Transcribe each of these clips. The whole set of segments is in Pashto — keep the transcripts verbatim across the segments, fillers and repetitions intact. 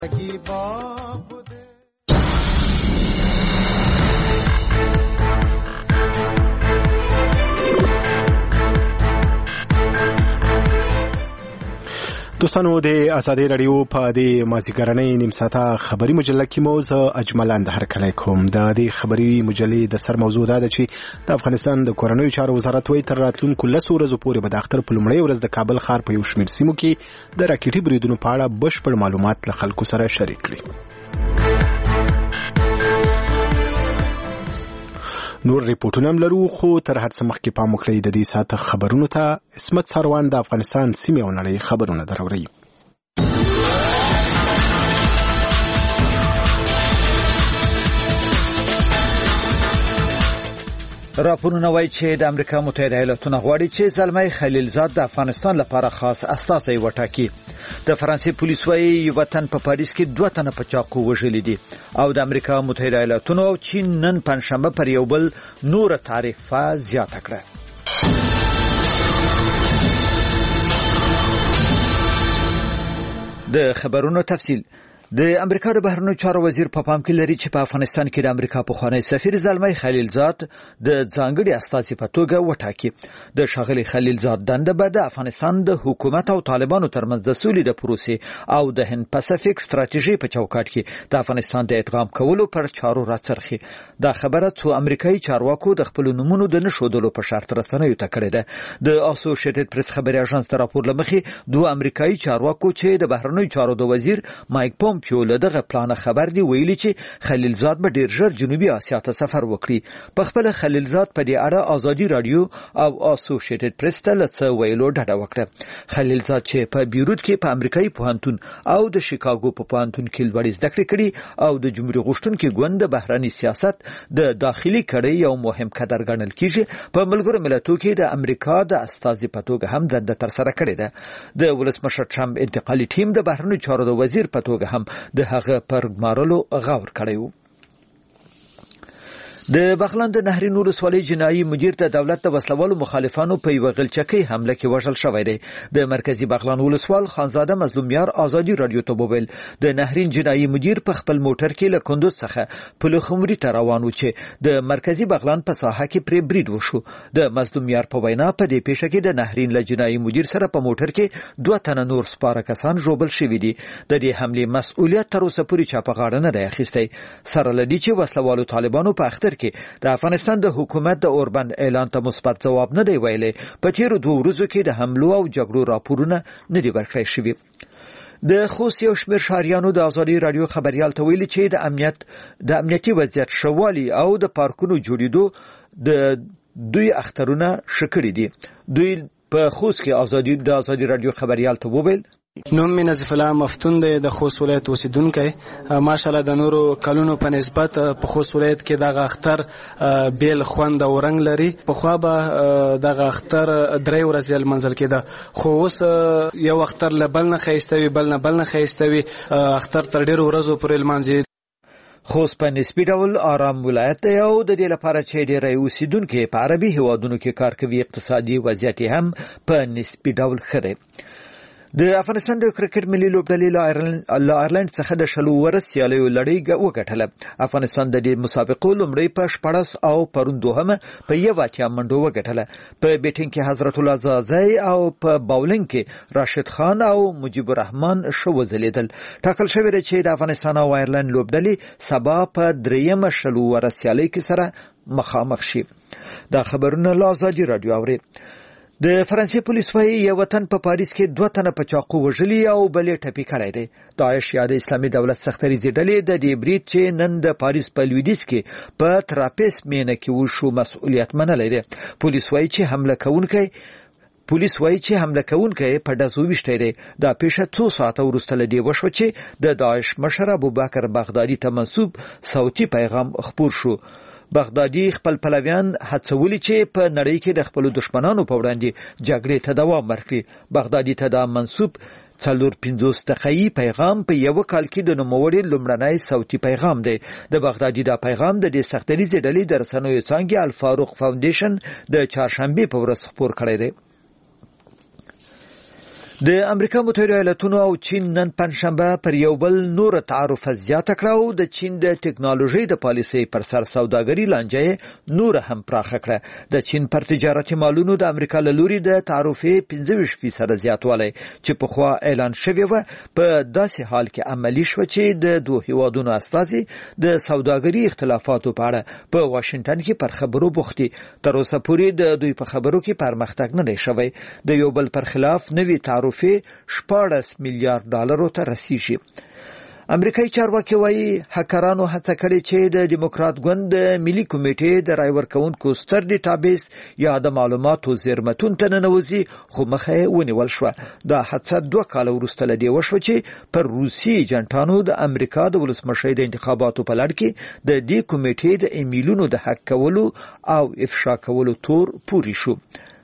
دوستانو د ازادي رادیو په د مازیګرنۍ نیم ساعته خبري مجله کې مو زه اجملان د هر کله کوم د دې خبري مجلې د سر موضوع دا ده چې د افغانستان د کورنیو چارو وزارت وایي تر راتلونکو لسو ورځو پورې به د اختر په لومړۍ ورځ د کابل ښار په یو شمېر سیمو کې د راکټي بریدونو په اړه بشپړ معلومات له خلکو سره شریک کړي. نور ریپورټونه هم لرو خو تر هر څه مخکې پام وکړئ د دې ساعته خبرونو ته. عصمت سروان د افغانستان سیمې او نړۍ خبرونه دراوړي. راپورونه وایي چې د امریکا متحده ایالاتونو غواړي چې زلمي خلیلزاد د افغانستان لپاره خاص استازی وټاکي. د فرانسې پولیس وایي یو تن په پاریس کې دوه تنه په چاقو وژلي دي او د امریکا متحده ایالاتونو او چین نن پنځشنبه پر یو بل نور تعرفه زیاته کړه. د خبرونو تفصیل. د امریکا د بهرنیو چارو وزیر په پام کې لري چې په افغانستان کې د امریکا پخوانی سفیر زلمي خلیلزاد د ځانګړي استازي په توګه وټاکي. د شاغلي خلیلزاد دنده به د افغانستان د حکومت او طالبانو ترمنځ د سولې د پروسې او د هند پاسفیک ستراتیژي په چوکاټ کې د افغانستان د ادغام کولو پر چارو راڅرخي. دا خبره څو امریکایي چارواکو د خپل نمونه د نشودلو په شرط رسنیو ته کړې ده. د اسوسییټډ پریس خبري اژانس د راپور لمخې دوه امریکایي چارواکو چې د بهرنیو چارو د وزیر مایک پومپیو له دغه پلان خبر دی ویلي چې خلیلزاد به ډیر ژر جنوبي اسیا ته سفر وکړي. په خپل خلیلزاد په دې اړه ازادي رادیو او اسوسییټډ پریس ته څه ویلو ډډه وکړه. خلیلزاد چې په بیروت کې په امریکایي پوهنتون او د شیکاګو په پوهنتون کې لوړې زده کړې کړې او د جمهوریت غوښتونکو ګوند د بهرني سیاست د داخلي کړۍ یو مهم قدر ګڼل کیږي. په ملګرو ملتونو کې د امریکا د استازي په توګه هم دنده تر سره کړې ده. د ولسمشر ټرمپ انتقالي ټیم د بهرنیو چارو د وزیر په توګه هم د هغه پر ګمارلو غور کړی و. د بغلان د نهرین ولسوالۍ جنایي مدیر ته دولت د وسلوالو مخالفانو په یو غلچکۍ حمله کې وژل شوی دی. د مرکزی بغلان ولسوال خانزاده مظلومیار ازادي رادیو ته وویل د نهرین جنایي مدیر په خپل موټر کې له کندوز څخه په لخمري ته روان و چې د مرکزی بغلان په ساحه کې پرې برید وشو. د مظلومیار په وینا په دې پیښه کې د نهرین له جنایي مدیر سره په موټر کې دوه تنه نور سپاره کسان ژوبل شوي دي. د دې حملې مسؤلیت تر اوسه پورې چا په غاړه نه دی اخیستی. سره لدی چې وسلوالو طالبانو په اختر کې د افغانستان د حکومت د اوربند اعلان ته مثبت ځواب نه دی ویلي. په تیرو دوه ورځو کې د حملو او جګړو راپورونه نه دي ورکړل شوي. د خوست یو شمېر شهریانو د ازادي رادیو خبريال ته ویلي چې د امنیت د امنیتي وضعیت شوالي او د پارکونو جوړېدو د دوی اخترونه شکړې دي. دوی په خوست کې ازادي د ازادي رادیو خبريال ته وویل نوم می نظیف الله مفتون دی د خوست ولایت اوسیدونکی. ماشاءالله د نورو کلونو په نسبت په خوست ولایت کې دغه اختر بیل خوند او رنگ لري. په خو به دغه اختر درې ورځې لمنځل کېده خو اوس یو اختر لبل نه خېستوي بل نه بل نه خېستوي اختر تر ډېر ورځو پورې لمانځي. خوست په نسبي ډول آرام ولایت دی او د دې لپاره چې ډېری اوسیدونکي په عربي هیوادونو کې کار کوي اقتصادي وضعیت هم په نسبي ډول ښه دی. د افغانستان د کرکټ ملي لوبډلې له آیرلند څخه د شلو ورځ سیالیو لړۍ وګټله. افغانستان د دې مسابقو لومړی په شپاړس او پرون دوهمه په یو اتیا منډو وګټله. په بیټینګ کې حضرت الله زازی او په باولینګ کې راشد خان او مجيب الرحمن شو وزلیدل. ټاکل شوی دی چې د افغانستان او آیرلند لوبډلې سبا په دریمه شلو ورځ سیالۍ کې سره مخامخ شي. دا خبرونه له ازادي رادیو اوري. د فرانسې پولیس وايي یو تن په پاریس کې دوه تنه په چاقو وژلي او بلې ټپي کړی دی. داعش یا د اسلامي دولت سختریزې ډلې د دې برید چې نن د پاریس په لویدیځ کې په تراپیس مینه کې وشو مسؤلیت منلی دی. پولیس وايي چې حمله کوونکی پولیس وايي چې حمله کوونکی په ډزو ویشتی دی. دا پیښه څو ساعته وروسته له دې وشوه چې د داعش مشر ابوبکر بغدادي ته منسوب صوتي پیغام خپور شو. بغدادي خپل پلویان هڅولي چې په نړۍ کې د خپل دشمنانو په وړاندې جګړې ته دوام ورکړي. بغدادي ته دا منسوب څلور پنځوس دقیقې پیغام په یو کال کې د نوموړي لومړنی صوتي پیغام دی. د بغدادي دا پیغام د دې سختریزې ډلې د رسنیو څانګې الفاروق فاونډیشن د چهارشنبې په ورځ خپور کړی دی. د امریکا متحده ایالاتونو او چین نن پنځشنبه پر یو بل نور تعارف زیاته کړه او د چین د ټکنالوژي د پالیسۍ پر سر سوداګري لانجه نور هم پراخه کړه. د چین پر تجارتي مالونو د امریکا له لوري د تعرفې پنځه ویشت فیصد زیاتوالی چې په خوا اعلان شوی و په داسې حال کې عملی شو چې د دوه هیوادونو استازي د سوداګري اختلافاتو په اړه په واشنگټن کې پر خبرو بوختي. تر اوسه پورې د دوی په خبرو کې پرمختګ نه دی شوی. د یو بل پر خلاف نوي تعرفې شپاړس میلیارډ ډالرو ته رسیږي. امریکایي چارواکي وايي هکرانو هڅه کړې چې د دیموکرات ګوند ملي کمیټې د رای ورکوونکو ستر ډیټابیس یا د معلوماتو زیرمتون ته ننوځي خو مخه ونیول شو. دا هڅه دوه کال وروسته لدی وشو چې پر روسي ایجنټانو د امریکا د ولسمشر د انتخاباتو په لړ کې د دې کمیټې د ایمیلونو د حق کولو او افشا کولو تور پوری شو.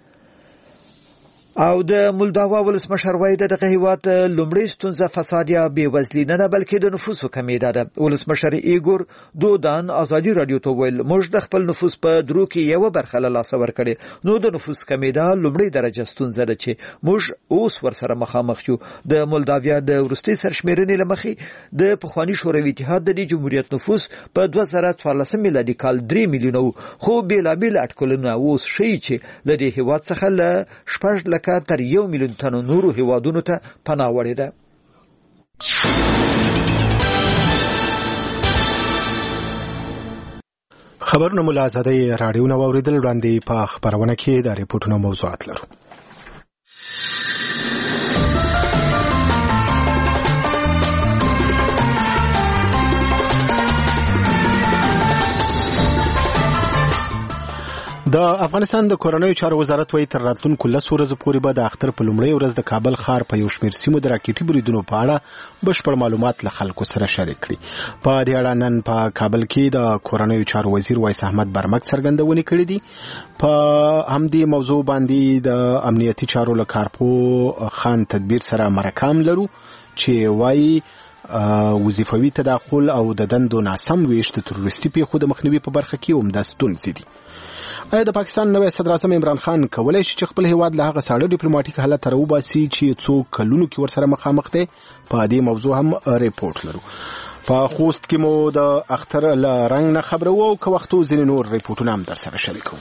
او د مولداوا ولسمشر وایي دغه هیواد لومړی ستونزه فساد یا بېوزلي نه ده بلکې د نفوسو کمیدا ده. ولسمشر ایګور دودان ازادي رادیو ته ویل موږ د خپل نفوس په درو کې یو برخه له لاسه ورکړې. نو د نفوس کمیدا لومړی درجه ستونزه ده چې موږ اوس ورسره مخامخ یو. د مولداویا د وروستي سرشمیرنې لمخې د پخوانی شوروي اتحاد د جمهوریت نفوس په دوه زره څوارلس میلادي کال درې میلیونه خو بیلابیل اټکلونه اوس شي چې د دې هیواد څخه له شپږ لک تر یو میلیون تنو نورو هیوادونو ته پناه وړې ده. خبرونه مو له آزادۍ راډیو نه واورېدل. وړاندې په خبرونه کې د ریپورټونو موضوعات لرو. د افغانستان د کورنیو چارو وزارت وايي تر راتلونکو لسو ورځو پورې به د اختر په لومړۍ ورځ د کابل ښار په یو شمېر سیمو د راکټي بریدونو په اړه بشپړ معلومات له خلکو سره شریک کړي. په دې اړه نن په کابل کې د کورنیو چارو وزیر وایس احمد برمک څرګندونې کړې دي. په همدې موضوع باندې د امنیتي چارو له کارپو خان تدبیر سره مرکام لرو چې وایي وظیفوي تداخل او د دندو ناسم ویش د تروریستي پیښو د مخنیوي په برخه کې عمده ستونزې دي. آیا د پاکستان نوی صدر اعظم عمران خان کولای شي چې خپل هیواد له هغه ساړه ډیپلوماټیک حالت ته راوباسي چې څو کلونو کې ورسره مخامخ دی؟ په دې موضوع هم ریپورت لرو. په خوست کې مو د اختر له رنګ نه خبرو او که وختو ځینې نور ریپورټونه هم در سره شریکو.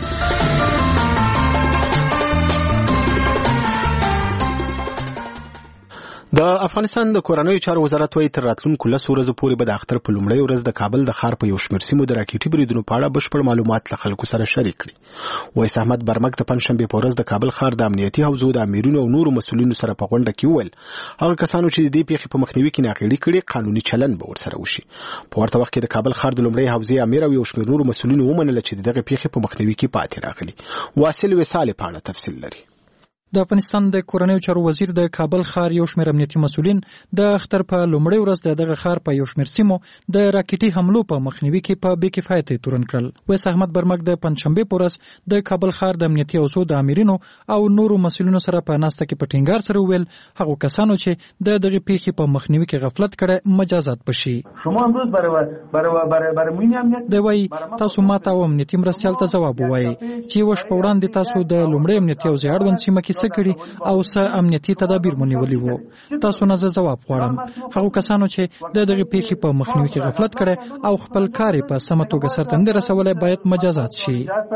د افغانستان د کورنیو چارو وزارت وايي تر راتلونکو لسو ورځو پورې به د اختر په لومړۍ ورځ د کابل د ښار په یو شمېر سیمو د راکټي بریدونو په اړه بشپړ معلومات له خلکو سره شریک کړي. وایس احمد برمک د پنځشنبې په ورځ د کابل ښار د امنیتي حوزو د امیرونو او نورو مسؤلینو سره په غونډه کې وویل هغه کسانو چې د دې پیښې په مخنیوي کې ناغېړي کړي قانوني چلند به ورسره وشي. په ورته وخت کې د کابل ښار د لومړۍ حوزې امیر او یو شمېر نورو مسؤلینو ومنله چې دغه پیښې په مخنیوي کې پاتې راغلي. واصل وصال په اړه تفصیل لري. د افغانستان د کورنیو چارو وزیر د کابل ښار یو شمېر امنیتي مسؤلین د اختر په لومړۍ ورځ د دغه ښار په یو شمېر سیمو د راکټي حملو په مخنیوي کې په بې کفایته تورن کړل. وایس احمد برمک د پنځشنبې په ورځ د کابل ښار د امنیتي حوزو د امیرینو او نورو مسؤلینو سره په ناسته کې په ټینګار سره وویل هغو کسانو چې د دغه پیښې په مخنیوي کې غفلت کړی مجازات بشي. شما امروز برای برای برای برای مين امنیت دی وایي تاسو ماته او امنیتي مرستیال ته ځواب ووایي چې وش په وړاندې تاسو د لومړۍ امنیتي حوزې اړوند سیمه کې څه کړي او څه امنیتي تدابیر مو نیولي وو. تاسو نه زه ځواب غواړم. هغو کسانو چې د دغه پیښې په مخنیوي کې غفلت کړی او خپل کار یې په سمه توګه سرته نه رسولی باید مجازات شي.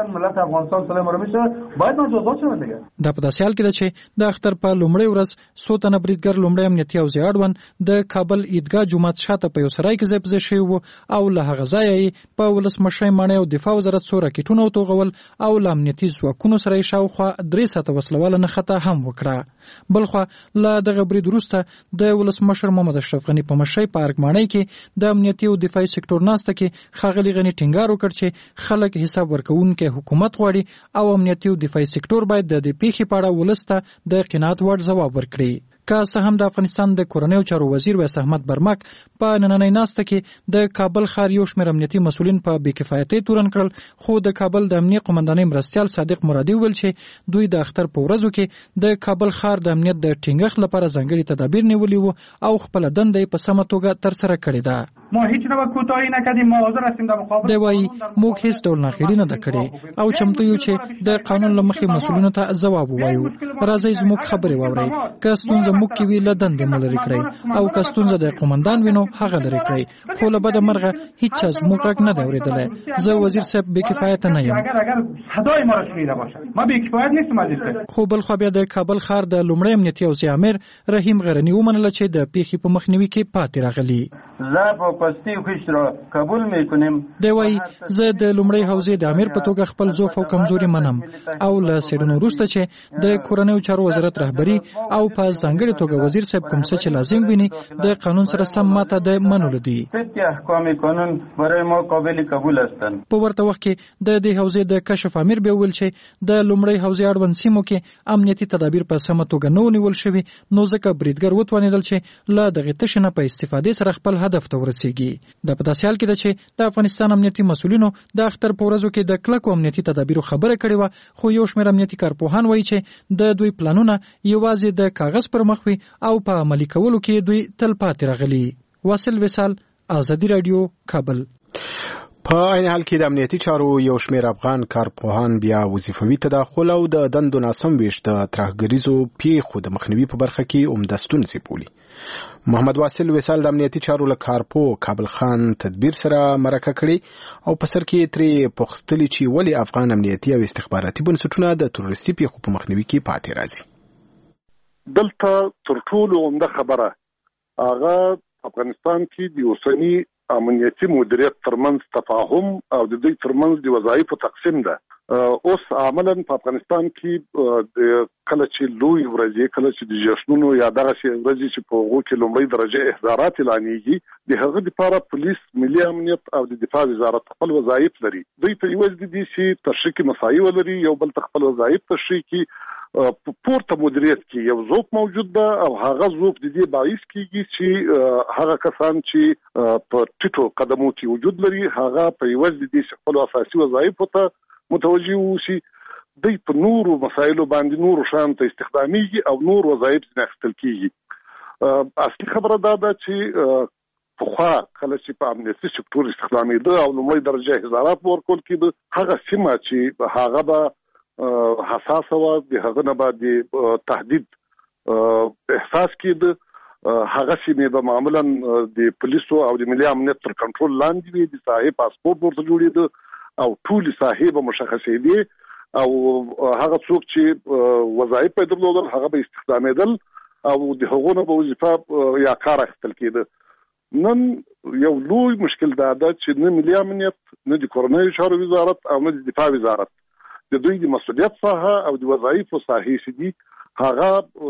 دا په داسې حال کې ده چې د اختر په لومړۍ ورځ څو تنه بریدګر لومړی امنیتي حوزې اړوند د کابل عیدګاه جومات شاته په یو سرای کې ځای په ځای شوي وو او له هغه ځایه یې په ولسمشرۍ ماڼۍ او دفاع وزارت څو راکټونه وتوغول او له امنیتي ځواکونو سره یې شاوخوا درې ساعته وسلواله نښته هم وکړه. بلخوا له دغه برید وروسته د ولسمشر محمد اشرف غني په مشرۍ په ارګمانۍ کې د امنیتي او دفاعي سکتور ناسته کې ښاغلي غني ټینګار وکړ چې خلک حساب ورکوونکی حکومت غواړي او امنیتي او دفاعي سکتور باید د دې پیښې په اړه ولس ته د قناعت وړ ځواب ورکړي. که څه هم د افغانستان د کورنیو چارو وزیر وایس احمد برمک په نننۍ ناسته کې د کابل ښار یو شمېر امنیتي مسؤلین په بې کفایتۍ تورن کړل خو د کابل د امنیه قومندانۍ مرستیال صادق مرادي وویل چې دوی د اختر په ورځو کې د کابل ښار د امنیت د ټینګښت لپاره ځانګړي تدابیر نیولي وو او خپله دنده یې په سمه توګه ترسره کړې ده. ما هیچ نوع کوتاهی نکردیم، ما حاضر هستیم در مقابل. دی وايي موږ هیڅ ډول ناخېړي نه ده کړې او چمتو یو چې د قانون له مخې مسؤلینو ته ځواب ووایو. راځئ زموږ خبرې واورئ. که ستونزه موږ کې وي له دندې مو لرې کړئ او که ستونزه د قومندان وي نو هغه لرې کړئ. خو له بده مرغه هیڅ چا زموږ غږ نه دی اورېدلی. زه وزیر صاحب بېکفایته نه یم. صدای ما را شنیده باشه. ما بی‌کفایت نیستیم عزیز. خو بل خو بیا د کابل ښار د لومړی امنیتي او امیر رحیم غرنی ومنله چې د پیښې په مخنیوي کې پاتې راغلي. زه په پستی خوش را قبول میکنیم. دی وايي زه د لومړی حوزې د امیر په توګه خپل ضعف او کمزوري منم او له څېړنو وروسته چې د کورنیو چارو وزارت رهبري او په ځانګړې توګه وزیر صاحب کوم څه چې لازم ویني د قانون سره سم ماته د منلو دي. احکام قانون برای ما قابل قبول هستند. په ورته وخت کې د دې حوزې د کشف امیر بیا ویل چې د لومړی حوزې اړوند سیمو کې امنیتي تدابیر په سمه توګه نه ونیول شوي، نو ځکه بریدګر وتوانېدل چې له دغې تشې نه په استفادې سره خپل هدف ته ورسیږي. د په داسې حال کې ده چې د افغانستان امنیتي مسؤلینو د اختر په ورځو کې د کلکو امنیتي تدابیرو خبره کړې وه، خو یو شمېر امنیتي کارپوهان وایي چې د دوی پلانونه یوازې د کاغذ پر مخ وي او په عملي کولو کې دوی تل پاتې راغلي. واصل وصال، آزادي راډیو، کابل. په عین حال کې د امنیتي چارو یو شمېر افغان کارپوهان بیا وظیفوي تداخل او د دندو ناسم ویش د ترهګریزو پیښو د مخنیوي په برخه کې عمده ستونزې بولي. محمد واصل وصال د امنیتي چارو له کارپو کابل خان تدبیر سره مرکه کړي او په سر کې ترې پوښتلي چې ولې افغان امنیتي او استخباراتي بنسټونه د تروریستي پیښو په مخنیوي کې پاتې راځي. دلته تر ټولو عمده خبره هغه افغانستان کې د اوسني امنیتي مدیریت ترمنځ تفاهم او د دوی ترمنځ د وظایفو تقسیم ده. اوس عملاً په افغانستان کې د کله چې لوی ورځې کله چې د جشنونو یا دغه ورځې چې په هغو کې لومړۍ درجه احضارات اعلانېږي، د هغه دپاره پولیس، ملي امنیت او د دفاع وزارت خپل وظایف لري. دوی په یوازې د دې چې تشریح کې مسایي ولري، یو بل ته خپل وظایف تشریح کړي. په پورته مدیریت کې یو ذوق موجود ده او هغه ذوق د دې باعث کېږي چې هغه کسان چې په ټیټو قدمو کې وجود لري هغه په یوازې د دې خپل اساسي وظایفو ته متوجه وشي. دوی په نورو مسایلو باندې نورو شان ته استخدامېږي او نور وظایف ځینې اخیستل کېږي. اصلي خبره دا ده چې پخوا کله چې په امنیتي سکتور استخدامېده او لومړۍ درجه احضارات ورکول کېده، هغه سیمه چې هغه به حساسه وه، د هغه نه به د تهدید احساس کېده، هغه سیمې به معمولا د پولیسو او د ملي امنیت تر کنټرول لاندې وي، د ساحې پاسپورټ ورته جوړېده او ټولې ساحې به مشخصېدې او هغه څوک چې وظایف یې درلودل هغه به استخدامېدل او د هغو نه به وظیفه یا کار اخیستل کېده. نن یو لوی مشکل دا ده چې نه ملي امنیت، نه د کورنیو چارو وزارت او نه د دفاع وزارت د دوی د مسؤلیت ساحه او د وظایفو ساحې چې دي هغه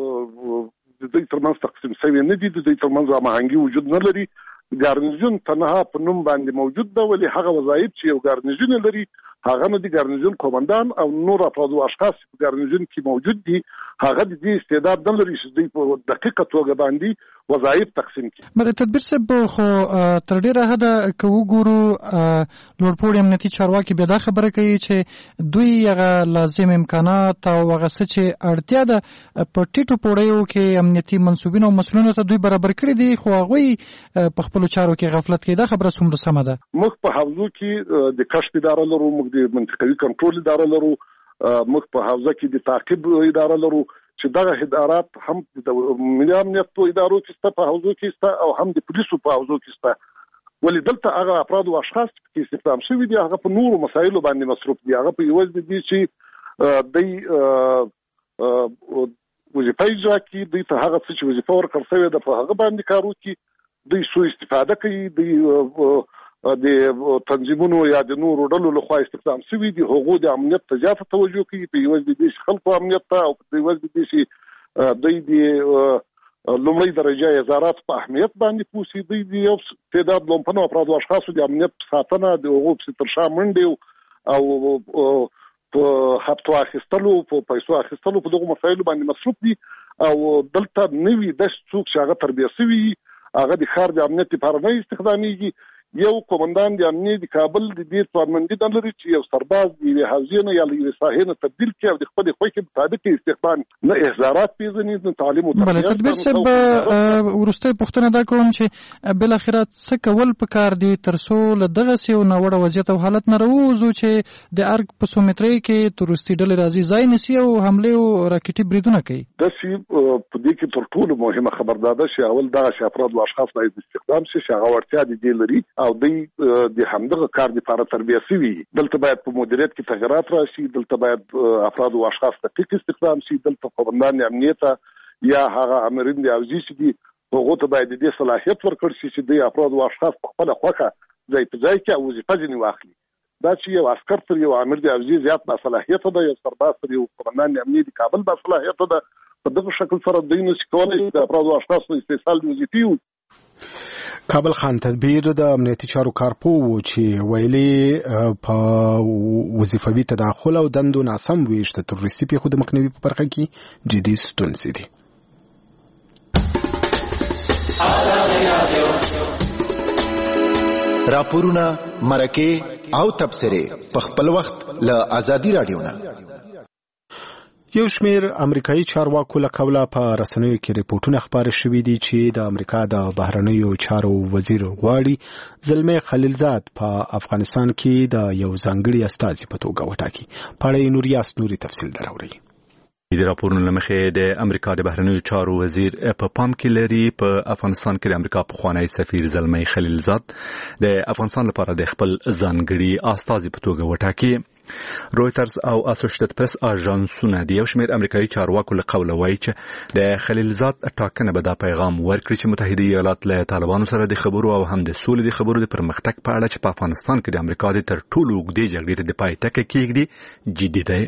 د دوی ترمنځ تقسیم شوي نه دي، د دوی ترمنځ هماهنګي وجود نه لري. ګارنیزیون تنها په نوم باندې موجود ده، ولې هغه وظایف چې یو ګارنیزیون لري هغه نه د ګارنیزیون قومندان او نور افراد او اشخاص په ګارنیزیون کې موجود دي هغه د دې استعداد نه لري چې دوی په دقیقه توګه باندې وظایف تقسیم کړي. بل تدبیر صاحب خو تر ډیره حده که وګورو لوړپوړي امنیتي چارواکي بیا دا خبره کوي چې دوی هغه لازم امکانات او هغه څه چې اړتیا ده په ټیټو پوړیو کې امنیتي منصوبینو او مسؤلینو ته دوی برابر کړي دي، خو هغوی په خپلو چارو کې غفلت کوي. دا خبره څومره سمه ده؟ موږ په حوزو کې د کشف اداره لرو، موږ د منطقوي کنټرول اداره لرو، موږ په حوزه کې د تعقیب اداره لرو چې دغه ادارات هم د ملي امنیت په ادارو کې شته، په حوزو کې شته او هم د پولیسو په حوزو کې شته. ولې دلته هغه افراد او اشخاص کې استخدام شوي دي هغه په نورو مسایلو باندې مصروف دي، هغه په یوازې دي چې دوی وظیفه اجرا کړي، دوی ته هغه څه چې وظیفه ورکړل شوې ده په هغه باندې کار وکړي. دوی سوء استفاده کوي، دوی د تنظیمونو یا د نورو ډلو لخوا استخدام شوي دي، هغو د امنیت ته زیاته توجه کوي، په یوازې د دې خلکو امنیت ته او په یوازې د دې چې دوی د لومړۍ درجه احضارات په اهمیت باندې پوه شي، دوی د یو تعداد لومپنو افرادو او اشخاصو د امنیت ساتنه د هغو پسې تر شا منډې او په هفتو اخیستلو په پیسو اخیستلو په دغو مسایلو باندې مصروف دي. او دلته نوي داسې څوک چې هغه تربیه شوي هغه د ښار د امنیت لپاره نه استخدامېږي یو قومندان د امنیه د کابل د دې توانمندي نه لري چې یو سرباز د حوزې نه یا له ساحې نه تبدیل کړي او د خپل خوښې مطابق استخدام نه احزارات پیژني نه تعلیم او بله تدبیر صاحب وروسته پوښتنه دا کوم چې بل اخرت څه کول پکار دي ترڅو له دغه سیو ناوړه وضعیت او حالت نه راووځو چې د ارګ په سومتري کې تورستي ډلې راځي ځای نسی او حمله او راکټي بریدونه کوي. د سی په دې کې تر ټولو مهمه خبر ده چې اول دا چې افراد او اشخاص نه استخدام شي چې هغه ورتیا دي لري او د د همدغه کار لپاره تربیه شوي. دلته باید په مدیریت کې تغیرات راشي، دلته باید افراد او اشخاص ته ټیک استخدام شي، دلته قومندان امنیت یا هغه امرین دی او زی سي هغه ته باید د صلاحیت ورکړ شي چې د افراد او اشخاص په خپل خوخه ځای په ځای کې وظیفه ځنی واخلي. دا چې یو عسكر تر یو امر دی او زی زیات با صلاحیت ده، یو سرباز تر یو قومندان امنیت دی کابل با صلاحیت ده. په دغه شکل سره د دینو سکولای د افراد او اشخاص استثال وظیفي. کابل خان تدبیر د امنیتي چارو کارپو چې ویلي په وظیفوي تداخل او دندو ناسم ویش د تروریستي پیښو د مخنیوي په برخه کې جدي ستونزې دي. راپورونه مرکه او تبصره په خپل وخت له ازادي رادیو نه. یو شمیر امریکایي چارواکو له قوله په رسنیو کې ریپورتونه خپاره شوي دي چې د امریکا د بهرنیو چارو وزیر غواړي زلمي خلیلزاد په افغانستان کې د یو ځانګړي استازي په توګه وټاکي. پاړې نوریاس نوري تفصیل دراوړي. د راپورونو لمخې د امریکا د بهرنیو چارو وزیر په پام کې لري په افغانستان کې د امریکا پخوانی سفیر زلمي خلیلزاد د افغانستان لپاره د خپل ځانګړي استازي په توګه وټاکي. رویترز او اسوسییټډ پریس اژانسونه د یو شمېر امریکایي چارواکو له قوله وایي چې د خلیلزاد ټاکنه به دا پیغام ورکړي چې متحده ایالات له طالبانو سره د خبرو او هم د سولې د خبرو د پرمختګ په اړه چې په افغانستان کې د امریکا د تر ټولو اوږدې جګړې ته د پای ټکی کېږدي جدي دی.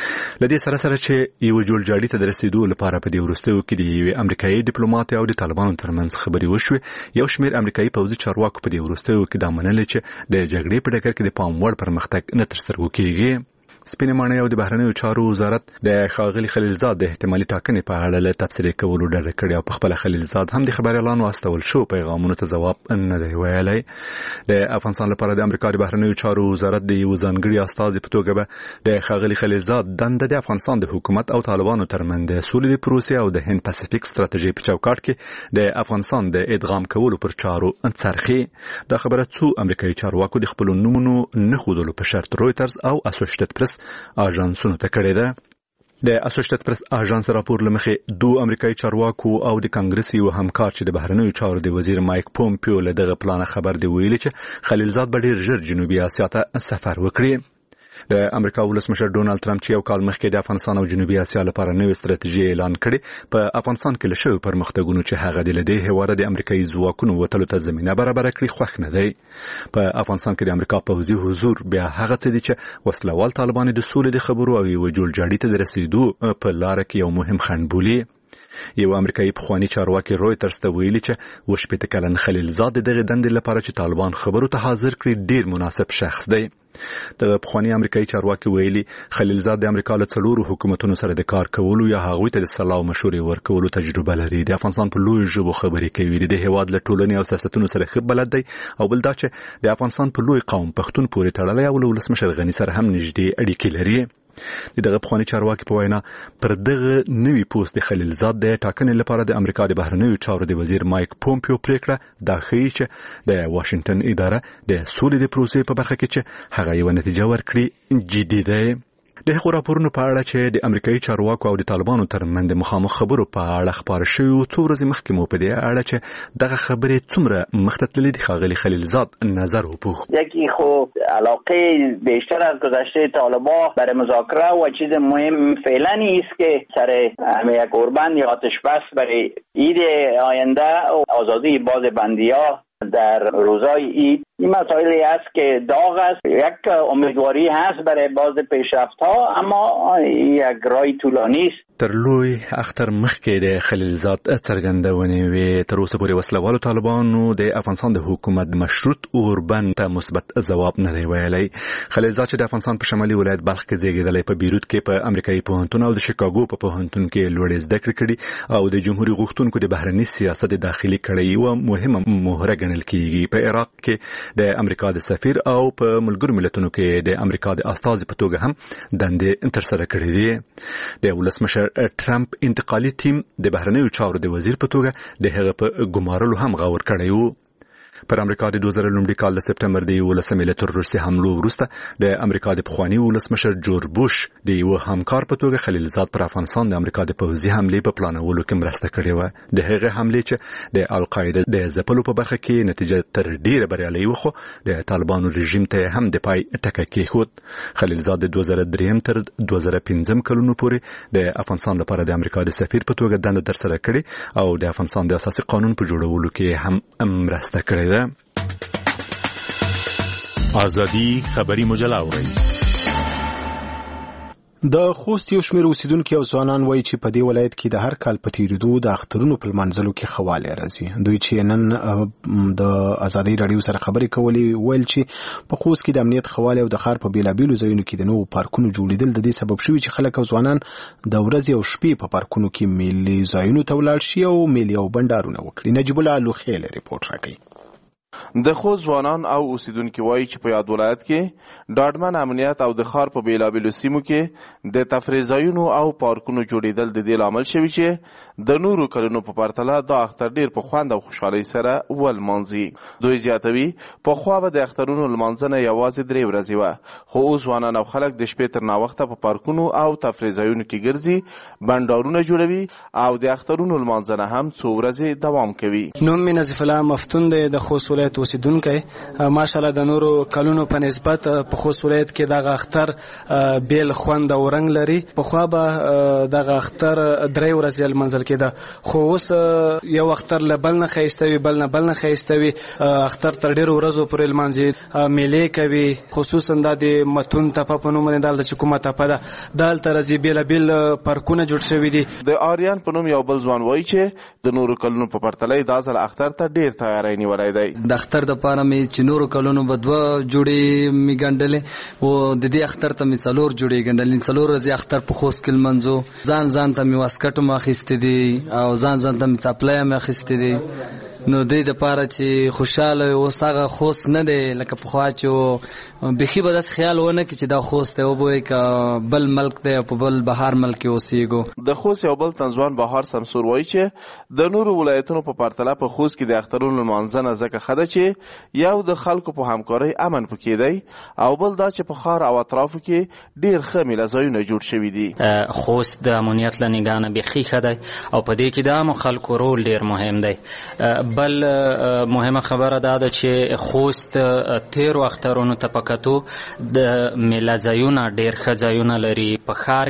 لدې سره سره چې یو جوړجاړي ته د رسیدو لپاره په دې وروستیو کې د یو امریکایي ډیپلوماټ او د طالبانو ترمنځ خبرې وشوې. یو شمېر امریکایي پوځي چارواکو په دې وروستیو کې دا منلې چې د جګړې په ډګر کې د پام وړ پرمختګ نه ترسره کیږي. سپینې ماڼۍ او د بهرنیو چارو وزارت د ښاغلي خلیلزاد د احتمالي ټاکنې په اړه له تبصرې کولو ډډه کړې او په خپله خلیلزاد هم د خبریالانو استول شو پیغامونو ته ځواب نه دی ویلی. د افغانستان لپاره د امریکا د بهرنیو چارو وزارت د یو ځانګړي استازي په توګه به د ښاغلي خلیلزاد دنده د افغانستان د حکومت او طالبانو ترمنځ د سولې د پروسې او د هند پاسفیک ستراتیژۍ په چوکاټ کې د افغانستان د ادغام کولو پر چارو څرخي. دا خبره څو امریکایي چارواکو د خپلو نومونو نه ښودلو په شرط رویترز او اسوسییټډ پریس اژانسونو ته کړې ده. د اسوسییټډ پریس اژانس راپور لمخې دوه امریکایي چارواکو او د کانګرس یو همکار چې د بهرنیو چارو د وزیر مایک پومپیو له دغه پلان خبر دی ویلي چې خلیلزاد به ډېر ژر جنوبي اسیا ته سفر وکړي. د امریکا ولسمشر ډونالد ټرمپ چې یو کال مخکې د افغانستان او جنوبي اسیا لپاره نوې ستراتیژي اعلان کړې په افغانستان کې له شویو پرمختګونو چې هغه د لدې هیواده د امریکایي ځواکونو وتلو ته زمینه برابره کړي خوښ نه دی. په افغانستان کې د امریکا پوځي حضور بیا هغه څه دي چې وسلوال طالبان د سولې د خبرو او یو جوړجاړي ته د رسیدو په لار کې یو مهم خنډ بولي. یو امریکایي پخوانی چارواکي رویترز ته ویلي چې وشپېته کلن خلیلزاد د دغه دندې لپاره چې طالبان خبرو ته حاضر کړي ډیر مناسب شخص دی. د پخوانی امریکایي چارواکي ویلي خلیلزاد د امریکا له څلورو حکومتونو سره د کار کولو یا هغوی ته د سلا او مشورې ورکولو تجربه لري. د افغانستان په لویو ژبو خبرې کوي، د هیواد له ټولنې او سیاستونو سره ښه بلد دی او بل دا چې د افغانستان په لوی قوم پښتون پورې تړلی او له ولسمشر غني سره هم نږدې اړیکې لري. د دغه پخوانی چارواکي په وینا پر دغه نوي پوسټ د خلیلزاد د ټاکنې لپاره د امریکا د بهرنیو چارو د وزیر مایک پومپیو پریکړه دا ښیي چې د واشنگټن اداره د سولې د پروسې په برخه کې چې هغه یو نتیجه ورکړي جدي دی. د هغو راپورونو په اړه چې د امریکایي چارواکو او د طالبانو ترمنځ د مخامخ خبرو په اړه خپاره شوي څو ورځې مخکې مو په دې اړه چې دغه خبرې څومره مخته تللې دي ښاغلي خلیلزاد نظر وپوښت. یکی خو علاقه بیشتر از گذشته طالبان برای مذاکره و چیز مهم فعلا است که سر همه یک اوربند یا آتش بس برای عید آینده و آزادی باز بندی‌ها در روزهای عید این مسائلی است که داغ است. یک امیدواری هست برای باز پیشرفت‌ها اما یک راه طولانی است. تر لوی اختر مخکې د خلیلزاد څرګندونې وې تر اوسه پورې وسلوالو طالبانو د افغانستان د حکومت مشروط اوربند ته مثبت ځواب نه دی ویلی. خلیلزاد چې د افغانستان په شمالي ولایت بلخ کې زیږېدلی په بیروت کې په امریکایي پوهنتون او د شیکاګو په پوهنتون کې لوړې زده کړې کړي او د جمهوري غوښتونکو د بهرني سیاست داخلي کړۍ یوه مهمه مهره ګڼل کېږي. په عراق کې د امریکا د سفیر او په ملګرو ملتونو کې د امریکا د استازي په توګه هم دندې ترسره کړې دي. د ولسمشر ټرمپ انتقالي ټیم د بهرنیو چارو د وزیر په توګه د هغه په ګمارلو هم غور کړی و. پر امریکا د دوه زره لومړي کال د سپټمبر د یولسمې له تروریستي حملو وروسته د امریکا د پخواني ولسمشر جورج بوش د یو همکار په توګه خلیلزاد پر افغانستان د امریکا د پوځي حملې په پلانولو کې مرسته کړې و. د هغې حملې چې د القاعده د ځپلو په برخه کې نتیجه تر ډیره بریالۍ و، خو د طالبانو رژیم ته هم د پای ټکی کېښود. خلیلزاد د دوه زره درې تر دوه زره پنځه کلونو پورې د افغانستان لپاره د امریکا د سفیر په توګه دنده ترسره کړې او د افغانستان د اساسي قانون په جوړولو کې هم مرسته کړې ده. آزادی خبری مجله اورئ. د خوست یو شمېر اوسیدونکي او ځوانان وایي چې په دې ولایت کې د هر کال په تېرېدو د اخترونو په لمانځلو کې ښه والی راځي. دوی چې نن د ازادۍ راډیو سره خبرې کولې ویل چې په خوست کې د امنیت ښه والی او د ښار په بېلابېلو ځایونو کې د نوو پارکونو جوړېدل د دې سبب شوي چې خلک او ځوانان د ورځې او شپې په پارکونو کې ملي ځایونو ته ولاړ شي او ملي او بنډارونه وکړي. نجیب الله لوخیل ریپورټ راکوي. د خوست ځوانان او اوسیدونکي وایي چې په یاد ولایت کې ډاډمن امنیت او د ښار په بېلابېلو سیمو کې د تفریح ځایونو او پارکونو جوړېدل د دې لامل شوي چې د نورو کلونو په پرتله دا اختر ډېر په خوند او خوشحالۍ سره ولمانځي. دوی زیاتوي پخوا به د اخترونو لمانځنه یوازې درې ورځې وه، خو اوس ځوانان او خلک د شپې تر ناوخته په پارکونو او تفریح ځایونو کې ګرځي، بنډارونه جوړوي او د اخترونو لمانځنه هم څو ورځې دوام کوي. نوم مې نظیف الله مفتون دی، د خوست ولایت اوسیدونکی. ماشاءالله د نورو کلونو په نسبت په خوست ولایت کې دغه اختر بیل خوند او رنګ لري. پخوا به دغه اختر درې ورځې لمانځل کېده، خو اوس یو اختر له بل نه ښایسته وي، بل نه بل نه ښایسته وي. اختر تر ډېرو ورځو پورې لمانځي، میلې کوي. خصوصا دا د متون تپه په نوم باندې دلته چې کومه تپه ده دلته راځي، بېلابېل پارکونه جوړ شوي دي. د آریان په نوم یو بل ځوان وایي چې د نورو کلونو په پرتله دا ځل اختر ته ډېر تیاری نیولی دی. د اختر د پاره مې چې نورو کلونو به دوه جوړې مې ګنډلې او د دې اختر ته مې څلور جوړې ګنډلې. څلور ورځې اختر په خوست کې لمانځو. ځان ځان ته مې واسکټ هم اخیستې دي او ځان ځان ته مې څپلۍ هم اخیستې دي. نو دې دپاره چې خوشحاله اوس هغه خوست نه دی لکه پخوا چې بیخي به داسې خیال ونه کړي چې دا خوست دی وبوی که بل ملک دی او په بل بهار ملک کې اوسېږو. د خوست یو بل تنځوان بهار سمسور وایي چې د نورو ولایتونو په پرتله په خوست کې د اخترونو لمانځنه ځکه ښه ده چې یو د خلکو په همکارۍ امن پکې دی او بل دا چې په ښار او اطرافو کې ډېر ښه میله ځایونه جوړ شوي دي. خوست د امنیت له نګاه نه بیخي ښه دی او په دې کې د عامو خلکو رول ډېر مهم دی. بل مهمه خبره دا ده چې خوست تیرو اخترونو ته په کتو د میله ځایونه ډېر ښه ځایونه لري. په ښار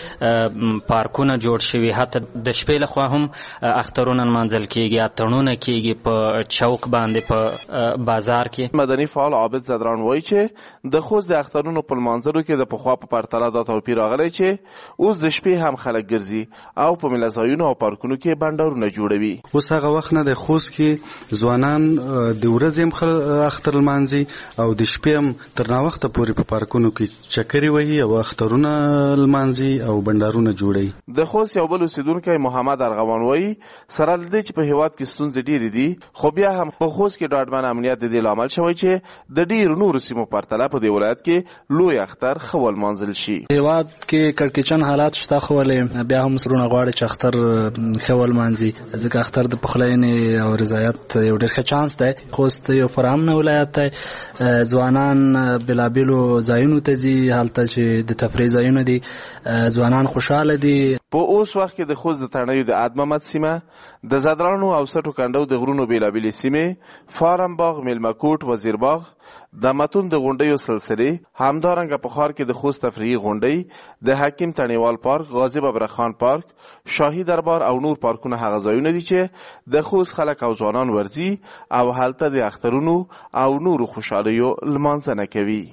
کې پارکونه جوړ شوي، حتی د شپې لخوا هم اخترونه لمانځل کېږي، اتڼونه کېږي په چوک باندې په بازار کې. مدني فعال عابد زدران وایي چې د خوست د اخترونو په لمانځلو کې د پخوا په پرتله دا توپیر راغلی چې اوس د شپې هم خلک ګرځي او په میله ځایونو او پارکونو کې بنډارونه جوړوي. اوس هغه وخت نه د خوست کې ځوانان د ورځې هم اختر لمانځي او د شپې هم تر ناوخته پورې په پارکونو کې چکرې وهي او اخترونه لمانځي او بنډارونه جوړوي. د خوست یو بل اوسیدونکی محمد ارغوان وایي سره له دې چې په هېواد کې ستونزې ډېرې دي، خو بیا هم په خوست کې ډاډمن امنیت د دې لامل شوی چې د ډېرو نورو سیمو پرتله په دې ولایت کې لوی اختر ښه ولمانځل شي. هېواد کې کړکېچن حالات شته، خو ولې بیا هم سرونه غواړي چې اختر ښه ولمانځي، ځکه اختر د پخلاینې او رضایت یو ډېر ښه چانس دی. خوست یو پرامنه ولایت دی، ځوانان بېلابېلو ځایونو ته ځي، هلته چې د تفریح ځایونه دي، ځوانان خوشحاله دي. په اوس وخت کې د خوست د تڼیو د اد محمد سیمه، د زدرانو او سټو کنډو د غرونو بېلابېلې سیمې، فارم باغ، میلمکوټ، وزیرباغ، د متون د غونډیو سلسلې، همدارنګه په ښار کې د خوست تفریحي غونډۍ، د حکیم تڼیوال پارک، غازي ببرخان پارک، شاهي دربار او نور پارکونه هغه ځایونه دي چې د خوست خلک او ځوانان ورځي او هلته د اخترونو او نورو خوشحالیو لمانځنه کوي.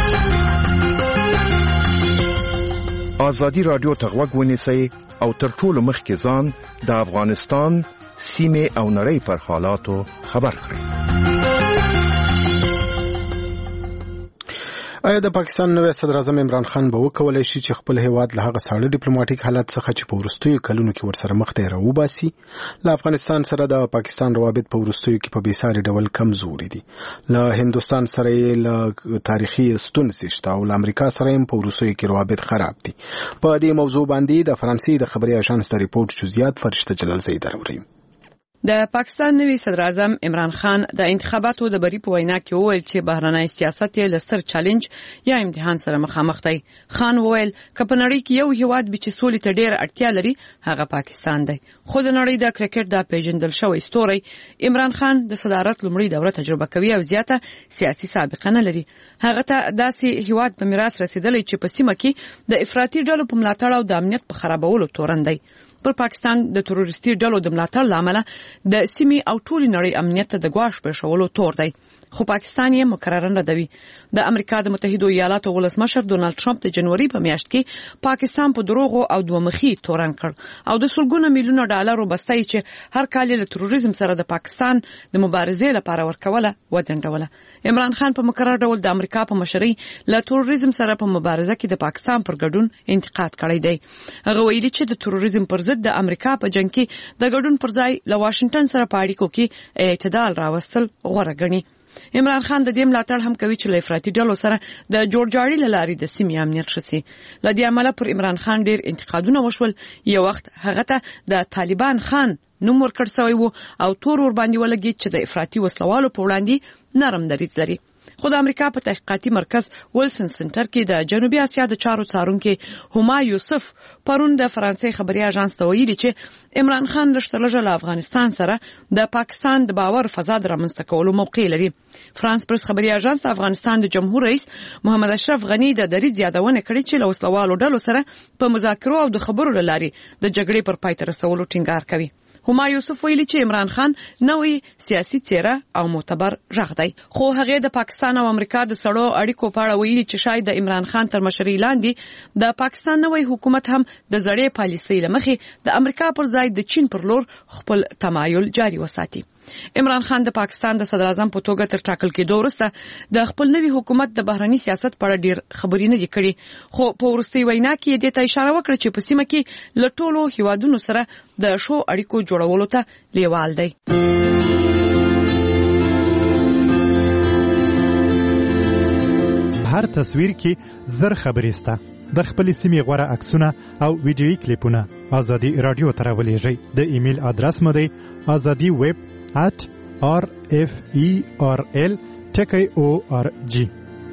آزادی رادیو ته غوږ ونیسئ او تر ټولو مخکې ځان د افغانستان سیمې او نړۍ پر حالاتو خبر کړئ. آیا د پاکستان نوی صدر اعظم عمران خان به وکولای شي چې خپل هیواد له هغه ساړه ډیپلوماټیک حالت څخه چې په وروستیو کلونو کې ورسره مخ ته راوباسي؟ له افغانستان سره د پاکستان روابط په وروستیو کې په بېساري ډول کمزوري دي. له هندوستان سره یې له تاریخي ستونزې شته او له امریکا سره هم په وروستیو کې روابط خراب دي. په دې موضوع باندې د فرانسې د خبري اژانس د ریپورت جزئیات فرشته جلالزی دروړي. د پاکستان نوی صدر اعظم عمران خان د انتخاباتو د بری په وینا کې وویل چې بهرنی سیاست یې لستر چالنج یا امتحان سره مخامخ دی. خان وویل که په نړۍ کې یو هیواد به چې سولې ته ډېر اړتیا لري هغه پاکستان دی. خو د نړۍ د کرکټ د پیژندل شوی ستوری عمران خان د صدارت لومړی دوره تجربه کوي او زیاته سیاسي سابقه نه لري. هغه ته داسې هیواد په میراث رسیدلی چې په سیمه کې د افراطي ډلو په ملاتړ او د امنیت په خرابولو تورن دی. پر پاکستان د تروریستي ډلو د ملاتړ لامل د سیمې او ټولي نړۍ امنیت ته د ګواښ پېښولو تور دی. خو پاکستان یې مکررا ردوي. د امریکا د متحده ایالاتو ولسمشر ډونالد ټرمپ د جنوري په میاشت کې پاکستان په دروغو او دومخي تورن کړ او د سلګونه میلیونه ډالرو بستای چې هر کال له تروریزم سره د پاکستان د مبارزې لپاره ورکوله وځنډوله. عمران خان په مکرر ډول د امریکا په مشرۍ له تروریزم سره په مبارزه کې د پاکستان پر ګډون انتقاد کړی دی. هغه ویلي چې د تروریزم پر ضد د امریکا په جنگ کې د ګډون پر ځای له واشنگټن سره په اړیکو کې اعتدال راوستل غوره ګڼي. عمران خان د دې ملاتړ هم کوي چې له افراطي ډلو سره د جوړجاړي له لارې د سیمې امنیت شسي. له دې امله پر عمران خان ډېر انتقادونه وشول. یو وخت هغه ته د طالبان خان نوم ورکړ شوی وو او تور ور باندې ولګید چې د افراطي وسلوالو په وړاندې نرم دریځ لري. خو د امریکا په تحقیقاتي مرکز ویلسن سنټر کې د جنوبي اسیا د چارو څارونکو هما یوسف پرون د فرانسې خبري اژانس ته ویلي چې عمران خان لښتلجه له افغانستان سره د پاکستان د باور فضا د رامنځته کولو موقع لري. فرانس پرس خبري اژانس د افغانستان د جمهور رئیس محمد اشرف غنی د دریځ یادونه کړې چې له وسلوالو ډلو سره په مذاکرو او د خبرو لاري د جګړې پر پای ته رسولو ټینګار کوي. هما یوسف ویلي چې عمران خان نوې سیاسي څیره او معتبر ژغ دی. خو هغه د پاکستان او امریکا د سړو اړیکو په اړه ویلي چې شاید د عمران خان تر مشرۍ لاندې د پاکستان نوې حکومت هم د زړې پالیسۍ له مخې د امریکا پر ځای د چین پر لور خپل تمایل جاري وساتي. عمران خان د پاکستان د صدر اعظم په توګه تر ټاکل کېدو وروسته د خپل نوي حکومت د بهرني سیاست په اړه ډیر خبرې نه دي کړې. خو په وروستي وینا کې دې ته اشاره وکړه چې په سیمه کې له ټولو هیوادونو سره د ښو اړیکو جوړولو ته لیوال دی. هر تصویر کې زر خبرې سته. د خپل سیمې غوره عکسونه او ویډیويي کلیپونه ازادي رادیو ته راولېږئ. د ایمیل ادرس مو دی azadi web at r f e r l t k o r g.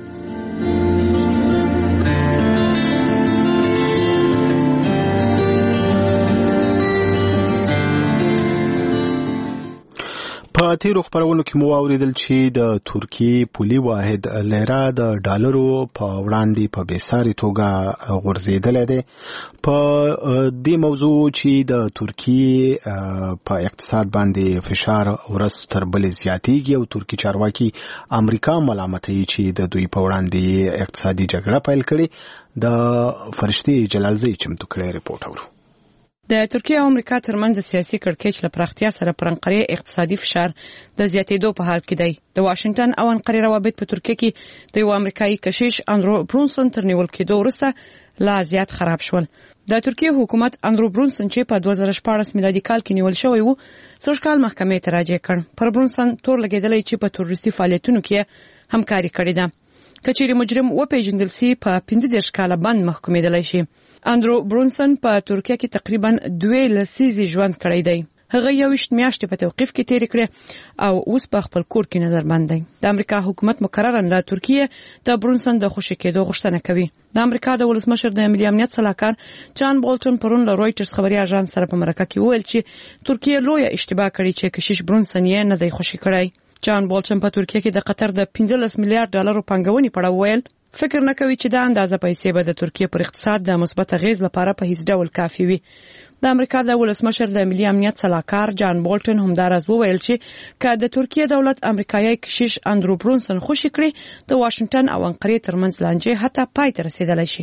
په تیرو خبرونو کې مو اوریدل چې د ترکیې پولي واحد لیره د ډالرو په وړاندې په بیساري توګه غورځېدلې ده. په دې موضوع چې د ترکیې په اقتصاد باندې فشار ورځ تر بلې زیاتېږي او ترکي چارواکي امریکا ملامتوي چې د دوی په وړاندې اقتصادي جګړه پیل کړې. د فرشتي جلالزی چمتو کړی ریپورت اورو. د ترکیه او امریکا ترمنځ د سیاسي کړکېچ له پراختیا سره پر انقرې اقتصادي فشار د زیاتېدو په حال کې دی. د واشنگټن او انقرې روابط په ترکیه کې د یو امریکایي کشیش اندرو برونسن تر نیول کېدو وروسته لا زیات خراب شول. د ترکیه حکومت اندرو برونسن چې په دوه زره شپاړس میلادي کال کې نیول شوی وو څلور کال محکمې ته راجع کړ. پر برونسن تور لګېدلی چې په تروریستي فعالیتونو کې همکاري کړې ده. که چیرې مجرم وپېژندل سي په پنځه دېرش کاله بند محکومېدلی شي. اندرو برونسن په ترکیه کې تقریبا دوه لسیزې ژوند کړی دی. هغه یوویشت میاشتې په توقیف کې تیرې کړې او اوس په خپل کور کې نظربند دی. د امریکا حکومت مکررا د ترکیه د برونسن د خوشي کېدو غوښتنه کوي. د امریکا د ولسمشر د ملي امنیت سلاکار جان بولټن پرون له رويټرز خبري اژانس سره په مرکه کې وویل چې ترکیه لویه اشتباه کړې چې کشیش برونسن یې نه دی خوشي کړی. جان بولټن په ترکیه کې د قطر د پنځلس میلیارډ ډالرو پانګونې په اړه وویل فکر نه کوي چې دا اندازه پیسې به د ترکیه پر اقتصاد د مثبت اغیز لپاره په هیڅ ډول کافي وي. د امریکا د ولسمشر د ملي امنیت سلاکار جان بولټن همدارز وویل چې که د ترکیه دولت امریکایي کشیش اندرو برونسن خوشي کړي د واشنگټن او انقرې ترمنځ لانجې حتی پای ته رسیدلی شي.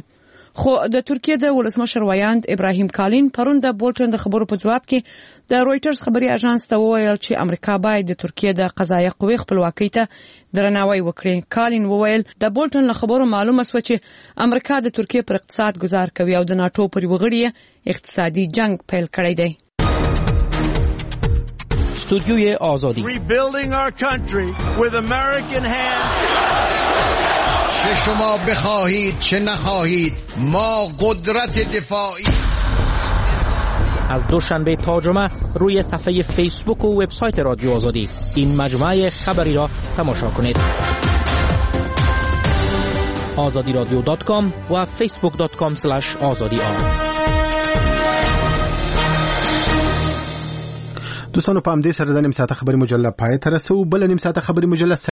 خو د ترکیه د ولسمشر ویاند ابراهیم کالین پرون د بولټن د خبرو په جواب کې د رويټرز خبري اژانس ته وویل چې امریکا باید د ترکیه د قضایي قوې خپلواکۍ ته درناوی وکړي. کالین وویل د بولټن له خبرو معلومه شوه چې امریکا د ترکیه پر اقتصاد گزار کوي او د ناتو پر وګړي اقتصادي جنگ پیل کړی دی. استودیوی آزادی Rebuilding our country with American hands. چه شما بخواهید چه نخواهید ما قدرت دفاعی. از دوشنبه تا جمعه روی صفحه فیسبوک و وبسایت رادیو آزادی این مجموعه خبری را تماشا کنید. آزادی رادیو دات کام و فیسبوک دات کام اسلش آزادی آر. دوستانو په همدې سره د نیم ساعته خبري مجله پای ته رسو. بل نیم ساعته خبري مجله